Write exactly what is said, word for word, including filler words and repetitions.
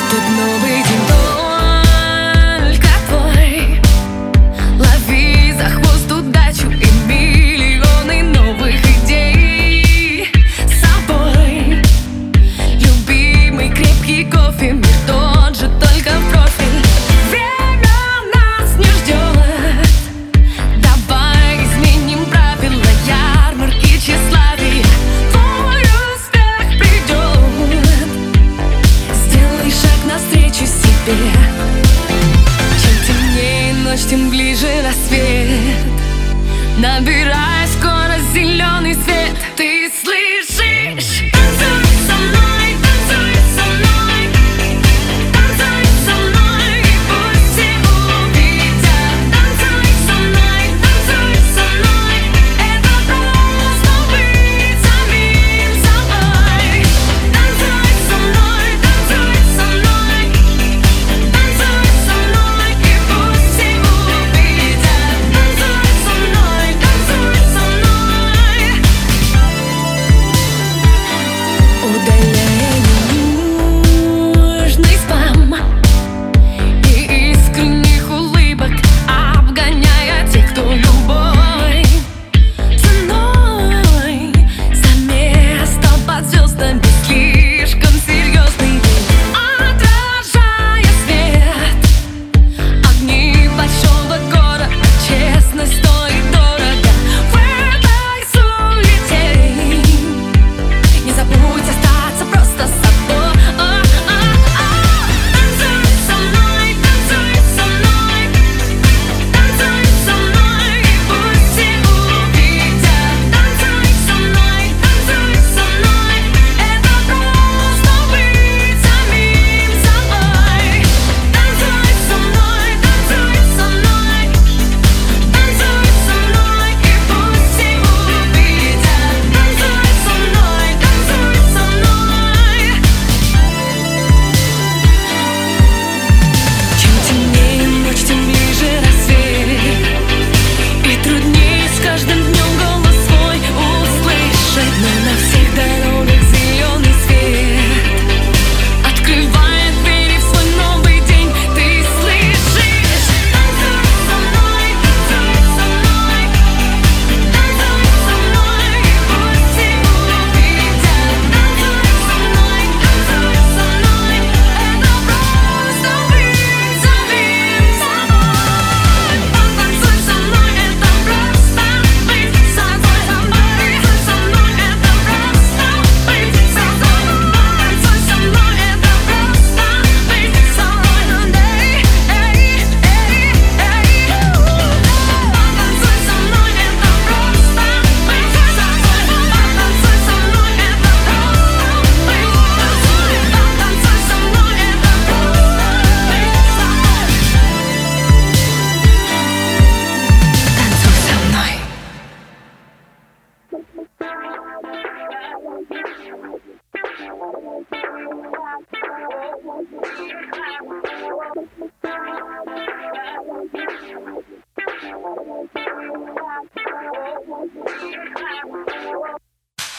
Этот новый день только твой. Лови за хвост удачу и миллионы новых идей с собой. Любимый крепкий кофе, мир тот же, только в профиль. Время нас не ждет. Давай изменим правила ярмарки тщеславия. Твой успех придет. Сделай шаг навстречу себе. Чем темнее ночь, тем ближе рассвет. Набирай скорость, зеленый свет. Ты слышишь? Танцуй со мной, танцуй со мной. Танцуй со мной, и пусть все увидят. Танцуй со мной, танцуй со мной. Это просто быть самим собой. Танцуй со мной, танцуй со мной. Танцуй со мной, и пусть все увидят. Танцуй со мной, танцуй со мной. Удаляй ненужный спам и искренних улыбок, обгоняя тех, кто любой ценой за место под звездами слишком серьезный, отражая свет. Огни большого города, честность стоит дорого в этой суете. Не забудь остаться просто собой. Танцуй со мной, танцуй со мной. Танцуй со мной, и пусть все увидят. Танцуй со мной, танцуй со мной. Это просто быть самим собой. Танцуй со мной, танцуй со мной. Танцуй со мной, и пусть все увидят. Танцуй со мной, танцуй со мной. Чем темнее ночь, тем ближе рассвет. И труднее с каждым днем голос свой услышать. Но на всех дорогах зеленый свет открывает двери в свой новый день. Ты слышишь? Танцуй со мной, танцуй со мной. Танцуй со мной, и пусть все увидят. Танцуй со мной, танцуй со мной. Это просто быть самим собой. Танцуй со мной, это просто быть собой. Танцуй со мной, это просто быть собой. Танцуй со мной, это просто быть собой. Эй, эй, эй, эй. Танцуй со мной, это просто быть собой. Танцуй со мной, это просто быть собой. Танцуй со мной, это просто быть. Танцуй со мной.